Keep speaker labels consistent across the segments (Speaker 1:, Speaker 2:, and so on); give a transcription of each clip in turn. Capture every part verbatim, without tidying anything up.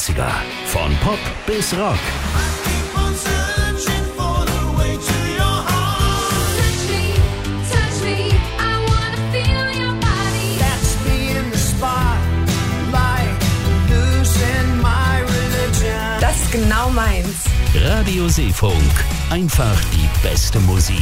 Speaker 1: neunziger. Von Pop bis Rock.
Speaker 2: Das ist genau meins.
Speaker 1: Radio Seefunk. Einfach die beste Musik.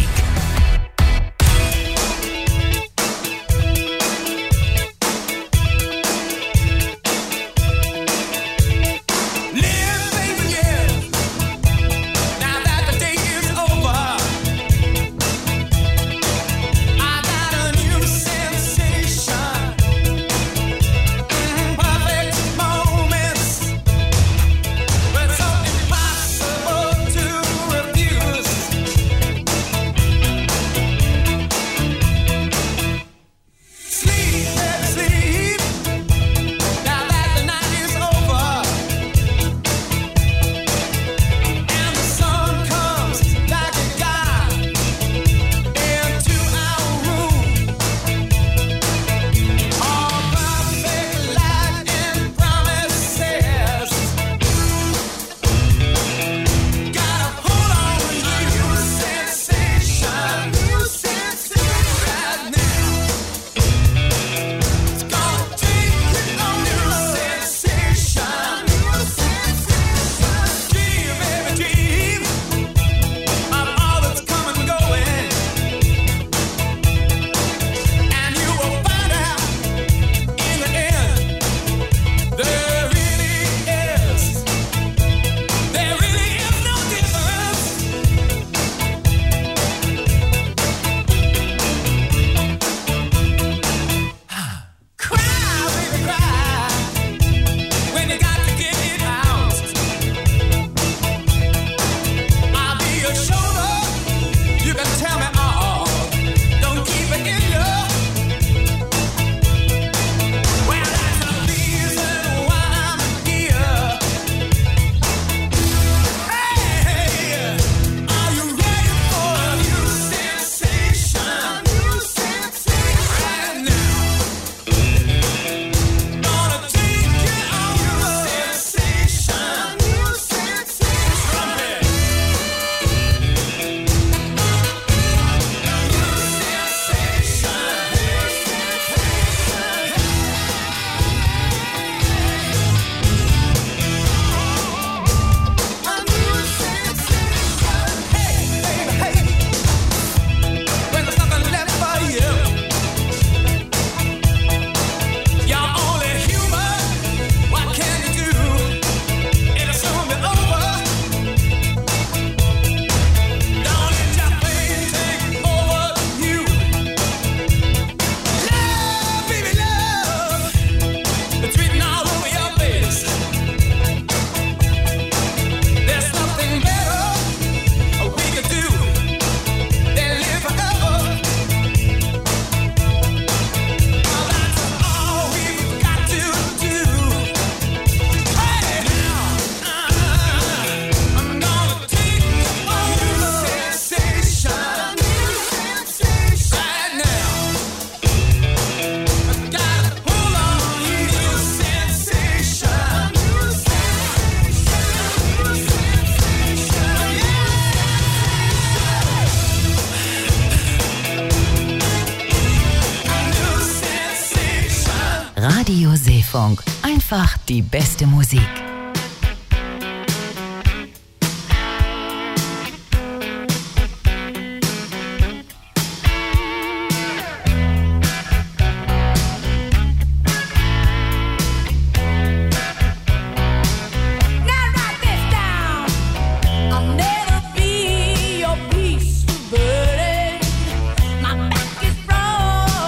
Speaker 3: Radio Seefunk. Einfach die beste Musik.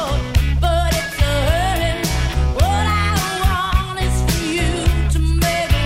Speaker 4: What I want is for you to make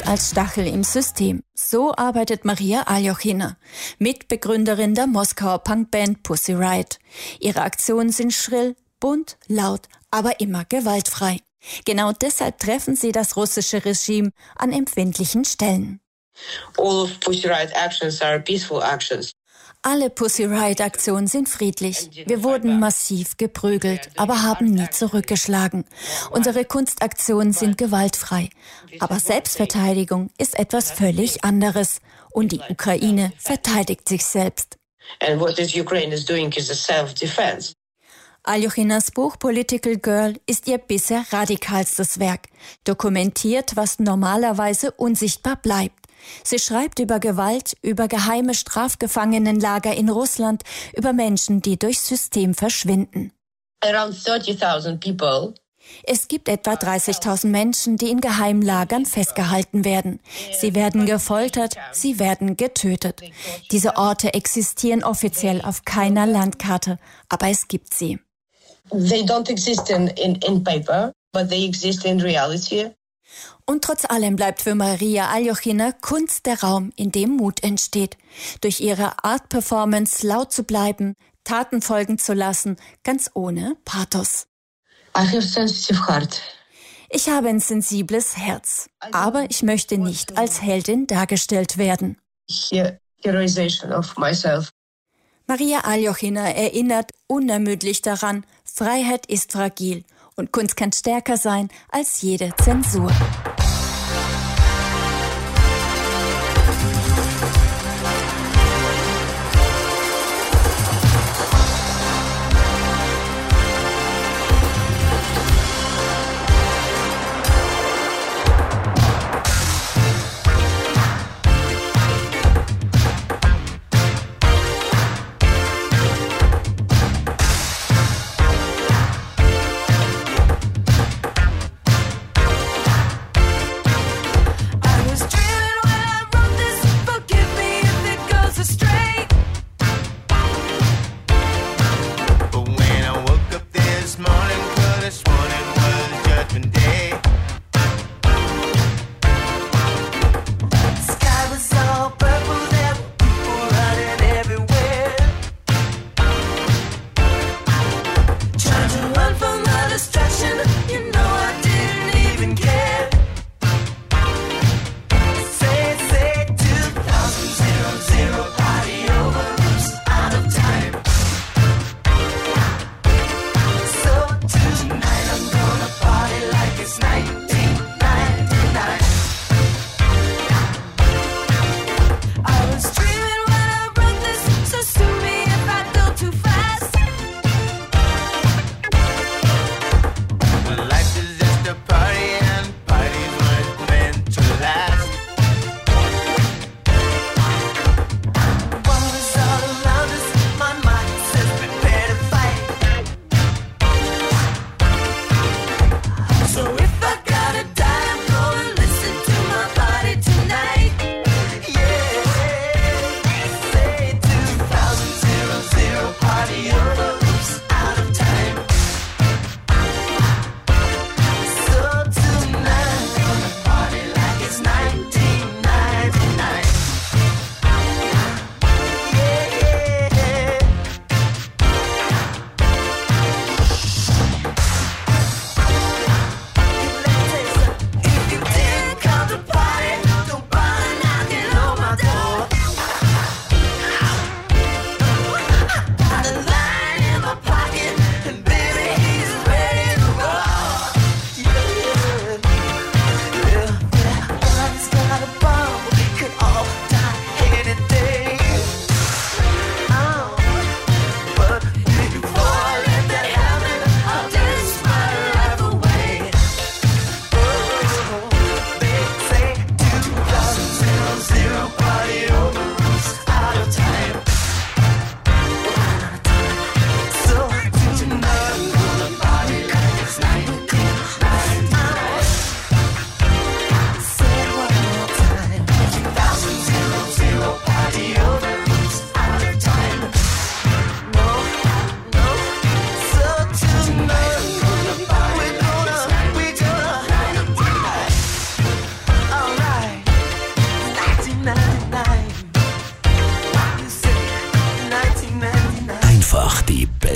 Speaker 2: als Stachel im System. So arbeitet Maria Aljochina, Mitbegründerin der Moskauer Punkband Pussy Riot. Ihre Aktionen sind schrill, bunt, laut, aber immer gewaltfrei. Genau deshalb treffen sie das russische Regime an empfindlichen Stellen.
Speaker 4: All of Pussy Riot actions are peaceful actions.
Speaker 2: Alle Pussy Riot-Aktionen sind friedlich. Wir wurden massiv geprügelt, aber haben nie zurückgeschlagen. Unsere Kunstaktionen sind gewaltfrei. Aber Selbstverteidigung ist etwas völlig anderes. Und die Ukraine verteidigt sich selbst.
Speaker 4: And what is Ukraine is doing is a self-defense.
Speaker 2: Aljochinas Buch Political Girl ist ihr bisher radikalstes Werk. Dokumentiert, was normalerweise unsichtbar bleibt. Sie schreibt über Gewalt, über geheime Strafgefangenenlager in Russland, über Menschen, die durchs System verschwinden.
Speaker 4: Around thirty thousand people.
Speaker 2: Es gibt etwa dreißigtausend Menschen, die in Geheimlagern festgehalten werden. Sie werden gefoltert, sie werden getötet. Diese Orte existieren offiziell auf keiner Landkarte, aber es gibt sie.
Speaker 4: They don't exist in, in, in paper, but they exist in reality.
Speaker 2: Und trotz allem bleibt für Maria Aljochina Kunst der Raum, in dem Mut entsteht. Durch ihre Art-Performance laut zu bleiben, Taten folgen zu lassen, ganz ohne Pathos.
Speaker 4: I have sensitive heart.
Speaker 2: Ich habe ein sensibles Herz, aber ich möchte nicht als Heldin dargestellt werden.
Speaker 4: Heroization of myself.
Speaker 2: Maria Aljochina erinnert unermüdlich daran, Freiheit ist fragil und Kunst kann stärker sein als jede Zensur.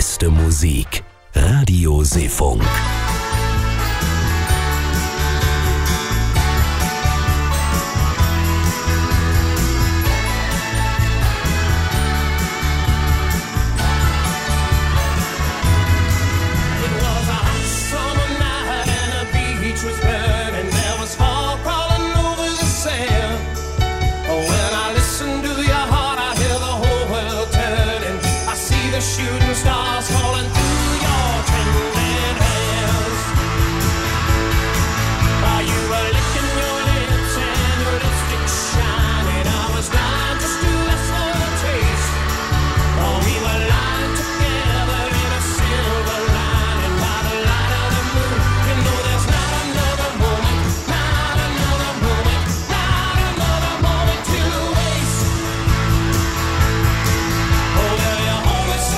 Speaker 1: beste Musik. Radio Seefunk.
Speaker 5: Shooting stars falling through your trembling hands. While you were licking your lips and your lipstick shining, I was blind just to ask for a taste. Oh, we were lying together in a silver lining by the light of the moon. You know there's not another moment, not another moment, not another moment to waste. Oh, there you are.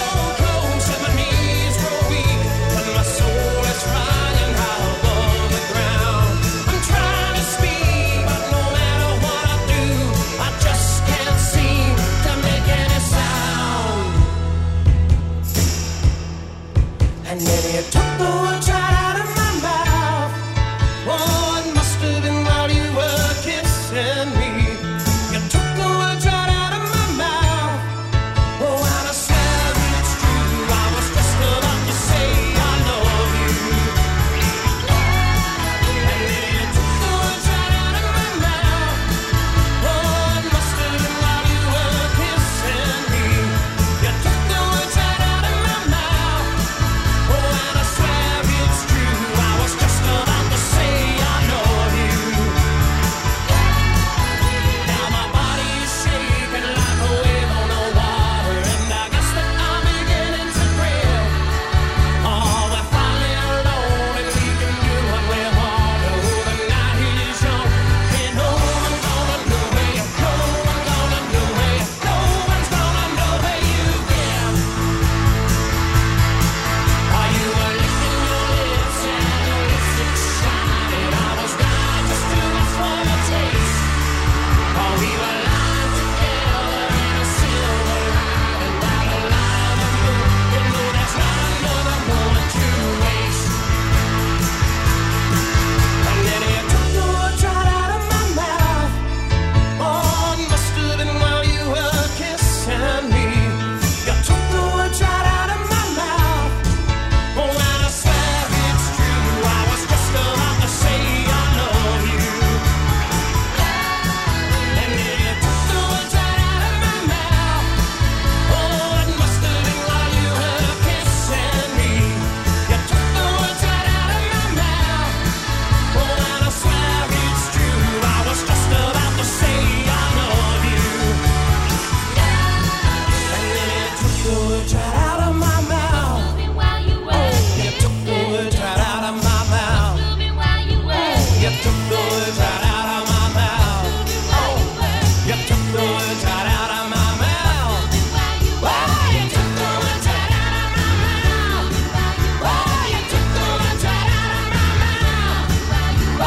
Speaker 5: And then you took the words right out of my mouth. Oh, it must have been while you were kissing me. You took the words right out of my mouth. Oh, and I swear it's true, I was just about to say I love you. And then you took the words right out of my mouth. Oh, it must have been while you were kissing me. You took the words right out of my mouth. Oh, and I swear it's true, I was just about to say I love you. Now my body is shaking like a wave on the water, and I guess that I'm beginning to thrill. Oh, we're finally alone and we can do what we want. Oh, the night is young, and no one's gonna know where you go. No one's gonna know where you go. No one's gonna know where you've been. While you were licking your lips and your lipstick shining, I was blind just to ask for a taste. Oh, we were lying together in a silver lining by the light of the moon. You know there's not another moment to waste. And then you took the words right out of my mouth. Oh, it must have been while you were kissing me. You took the words right out of my mouth. Oh, and I swear it's true, I was just about to say I love you. And then you took the words right out of my mouth. Oh, it must have been while you were kissing me. You took the words right out of my mouth. Oh, and I swear it's true, I was just about to say I love you. And then you took the words right out of my mouth. You took the words right out of my mouth. You took the words right out of my mouth. Oh, you took the words right out of my mouth. Oh, you took the words right out of my mouth. Oh, you took the words right out of my mouth. Oh,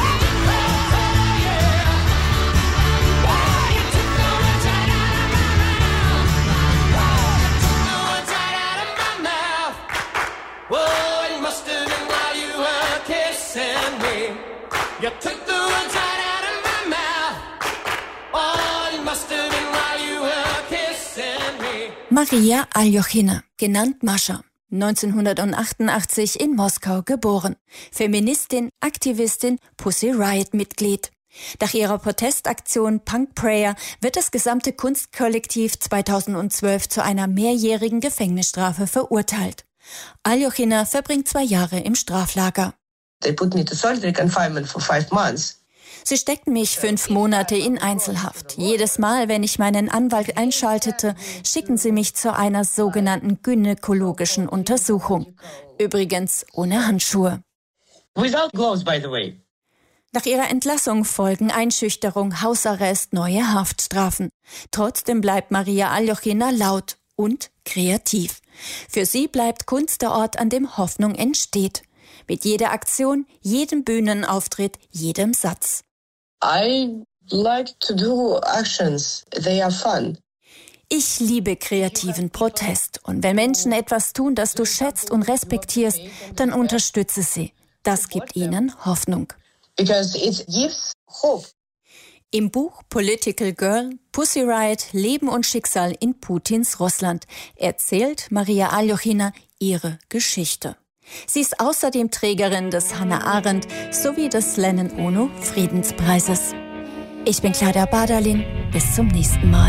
Speaker 5: yeah. Oh, you took the words right out of my mouth. Oh, you took the words right out of my mouth. Oh, it must have been while you were kissing me. You took the words right out of my mouth. Oh, it must have been while you were kissing me.
Speaker 2: Maria Aljochina, genannt Mascha, neunzehnhundertachtundachtzig in Moskau geboren. Feministin, Aktivistin, Pussy Riot-Mitglied. Nach ihrer Protestaktion Punk Prayer wird das gesamte Kunstkollektiv zweitausendzwölf zu einer mehrjährigen Gefängnisstrafe verurteilt. Aljochina verbringt zwei Jahre im Straflager.
Speaker 4: They put me to solitary confinement for five months.
Speaker 2: Sie steckten mich fünf Monate in Einzelhaft. Jedes Mal, wenn ich meinen Anwalt einschaltete, schicken sie mich zu einer sogenannten gynäkologischen Untersuchung. Übrigens ohne Handschuhe.
Speaker 4: Without gloves, by the way.
Speaker 2: Nach ihrer Entlassung folgen Einschüchterung, Hausarrest, neue Haftstrafen. Trotzdem bleibt Maria Aljochina laut und kreativ. Für sie bleibt Kunst der Ort, an dem Hoffnung entsteht. Mit jeder Aktion, jedem Bühnenauftritt, jedem Satz.
Speaker 4: I like to do actions. They are fun.
Speaker 2: Ich liebe kreativen Protest. Und wenn Menschen etwas tun, das du schätzt und respektierst, dann unterstütze sie. Das gibt ihnen Hoffnung.
Speaker 4: Because it gives hope.
Speaker 2: Im Buch Political Girl, Pussy Riot, Leben und Schicksal in Putins Russland erzählt Maria Aljochina ihre Geschichte. Sie ist außerdem Trägerin des Hannah Arendt sowie des Lennon-Ono Friedenspreises. Ich bin Claudia Badalin. Bis zum nächsten Mal.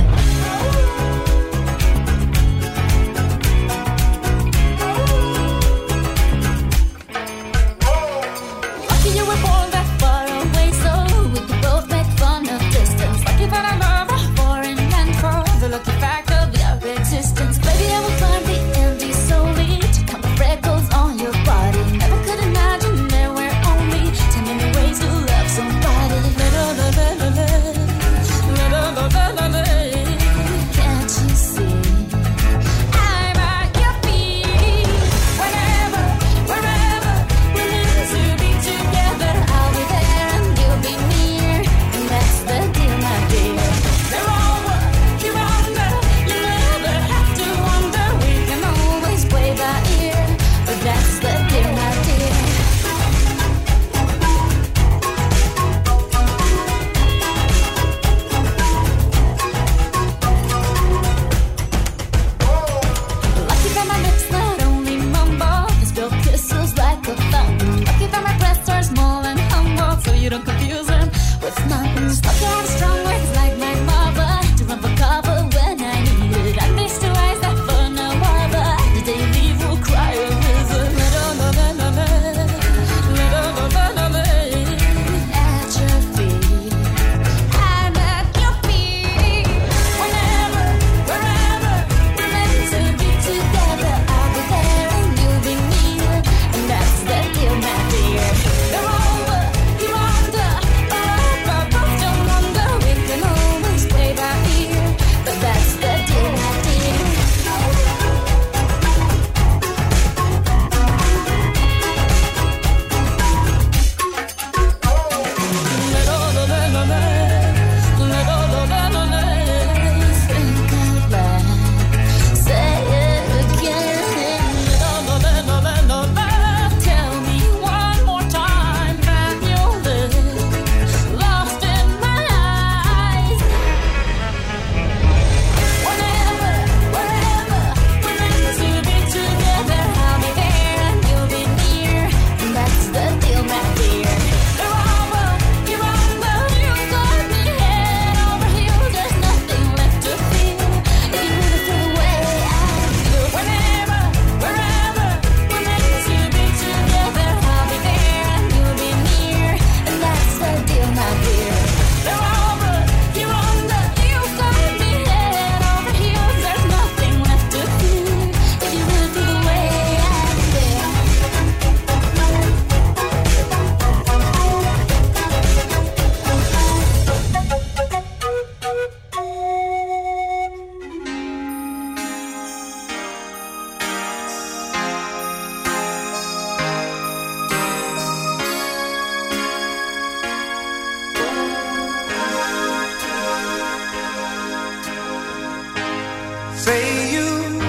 Speaker 5: Say you,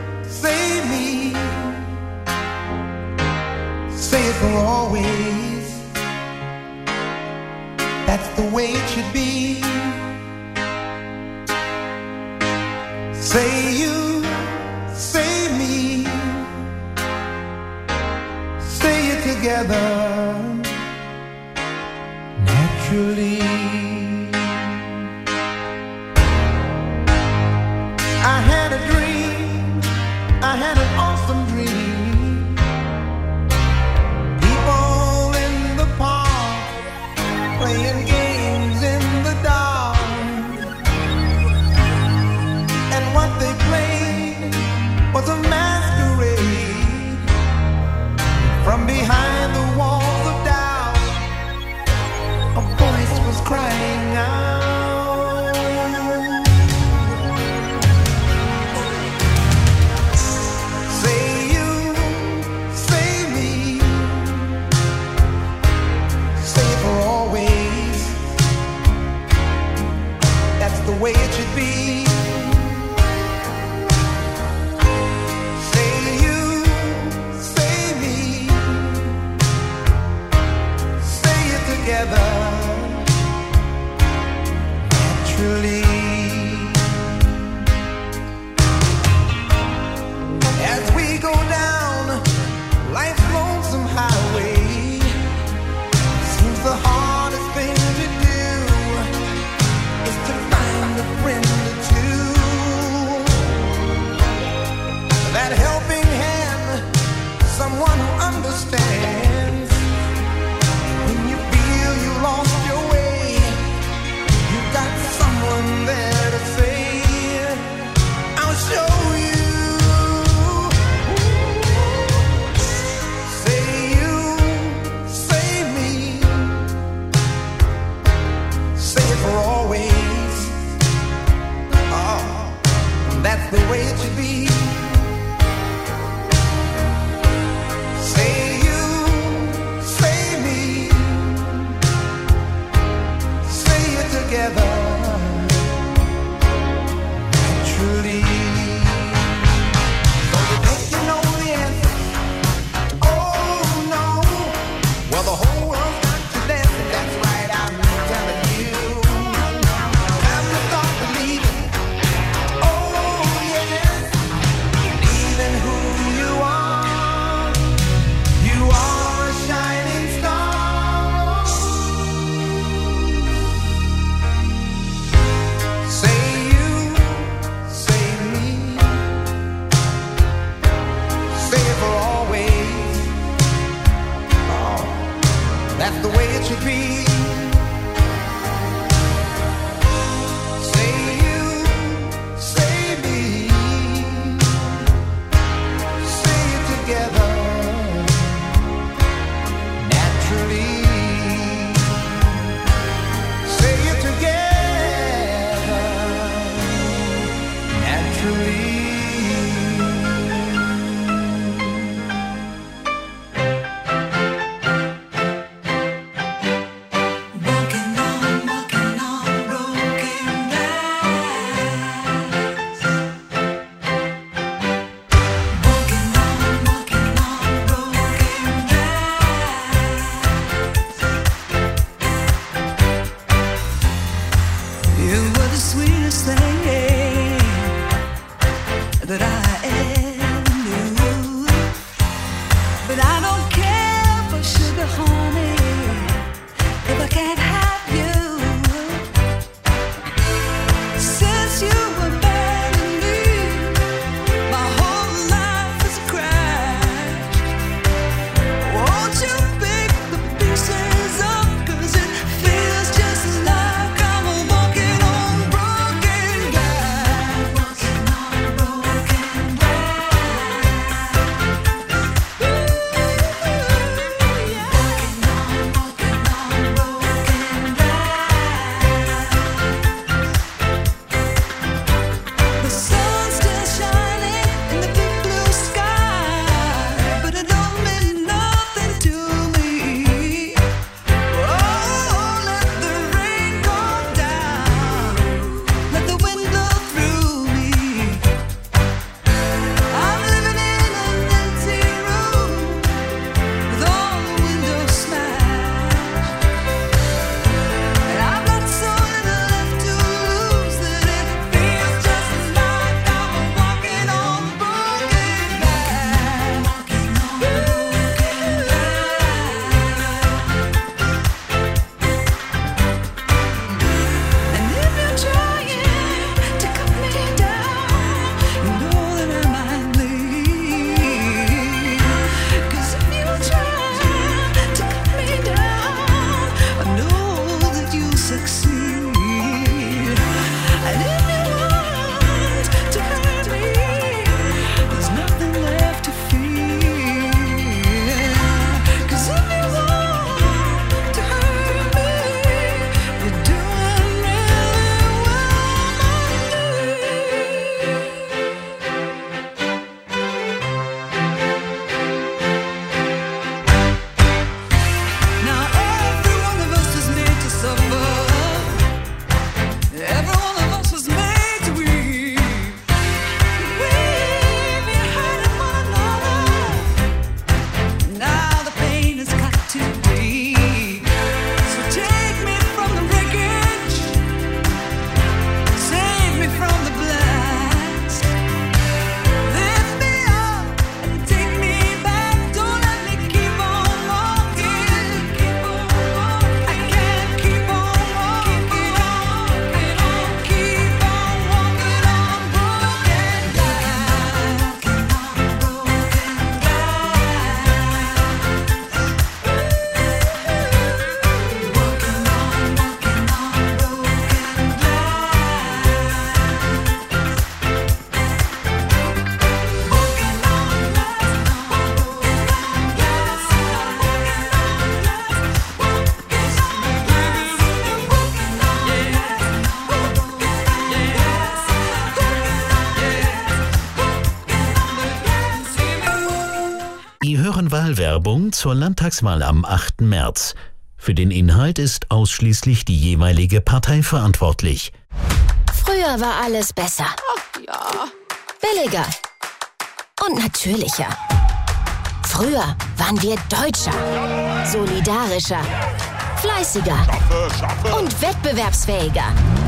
Speaker 5: say me, say it for always. That's the way it should be. Say you, say me, say it together naturally. I had a dream, I had an awesome dream. People in the park playing games in the dark, and what they played was a masquerade. From behind the walls of doubt, a voice was crying out. The way it should be.
Speaker 1: Wahlwerbung zur Landtagswahl am achten März. Für den Inhalt ist ausschließlich die jeweilige Partei verantwortlich.
Speaker 6: Früher war alles besser.
Speaker 7: Ach ja.
Speaker 6: Billiger. Und natürlicher. Früher waren wir deutscher, solidarischer, fleißiger und wettbewerbsfähiger.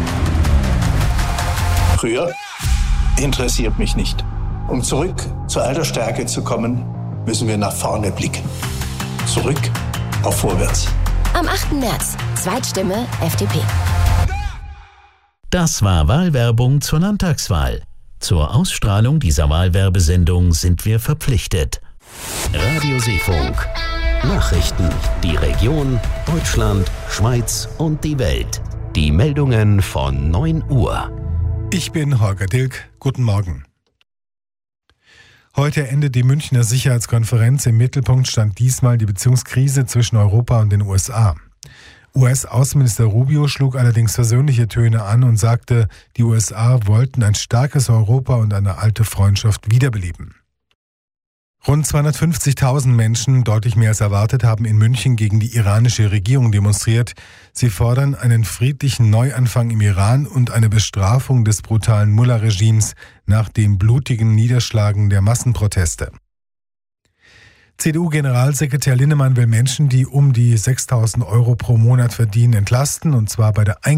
Speaker 8: Früher interessiert mich nicht. Um zurück zur alter Stärke zu kommen, müssen wir nach vorne blicken. Zurück auf Vorwärts.
Speaker 6: Am achten März, Zweitstimme F D P.
Speaker 1: Das war Wahlwerbung zur Landtagswahl. Zur Ausstrahlung dieser Wahlwerbesendung sind wir verpflichtet. Radio Seefunk. Nachrichten, die Region, Deutschland, Schweiz und die Welt. Die Meldungen von neun Uhr.
Speaker 9: Ich bin Holger Dilk. Guten Morgen. Heute endet die Münchner Sicherheitskonferenz. Im Mittelpunkt stand diesmal die Beziehungskrise zwischen Europa und den U S A. U S-Außenminister Rubio schlug allerdings versöhnliche Töne an und sagte, die U S A wollten ein starkes Europa und eine alte Freundschaft wiederbeleben. Rund zweihundertfünfzigtausend Menschen, deutlich mehr als erwartet, haben in München gegen die iranische Regierung demonstriert. Sie fordern einen friedlichen Neuanfang im Iran und eine Bestrafung des brutalen Mullah-Regimes nach dem blutigen Niederschlagen der Massenproteste. C D U-Generalsekretär Linnemann will Menschen, die um die sechstausend Euro pro Monat verdienen, entlasten, und zwar bei der Ein-